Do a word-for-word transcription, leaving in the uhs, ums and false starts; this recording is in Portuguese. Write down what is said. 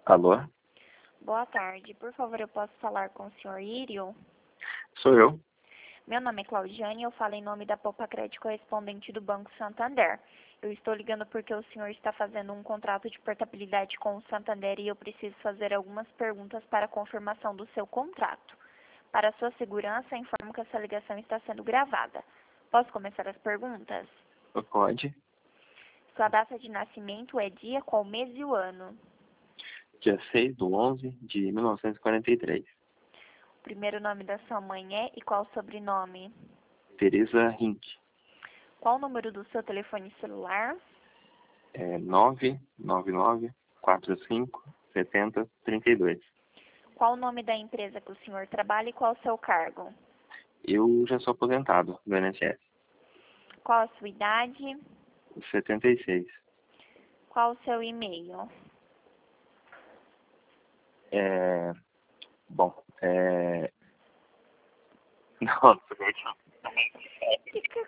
Alô? Boa tarde. Por favor, eu posso falar com o senhor Írio? Sou eu. Meu nome é Claudiane e eu falo em nome da Poupa Crédito correspondente do Banco Santander. Eu estou ligando porque o senhor está fazendo um contrato de portabilidade com o Santander e eu preciso fazer algumas perguntas para a confirmação do seu contrato. Para sua segurança, informo que essa ligação está sendo gravada. Posso começar as perguntas? Pode. Sua data de nascimento é dia, qual mês e o ano? Dia seis do onze de mil novecentos e quarenta e três. O primeiro nome da sua mãe é e qual o sobrenome? Teresa Rink. Qual o número do seu telefone celular? É nove nove nove quatro cinco sete zero três dois. Qual o nome da empresa que o senhor trabalha e qual o seu cargo? Eu já sou aposentado do I N S S. Qual a sua idade? setenta e seis. Qual o seu e-mail? É... Bom, é... Nossa, Fica